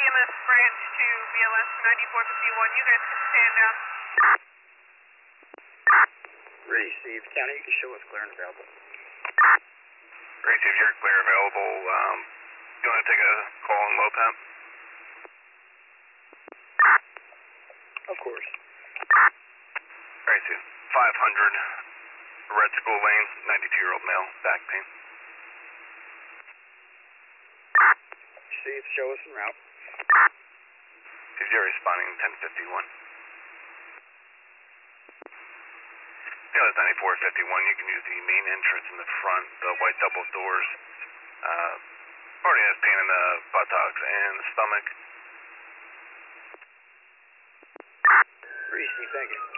EMS branch to BLS 9451. You guys can stand down. Receive. County, you can show us clear and available. Receive, you're clear available. You want to take a call on low temp? Of course. Receive. 500 Red School Lane, 92-year-old male, back pain. Receive, show us en route. Receive, you're responding 1051. BLS 9451, you can use the main entrance in the front, the white double doors. Already has pain in the buttocks and the stomach. Receive, thank you.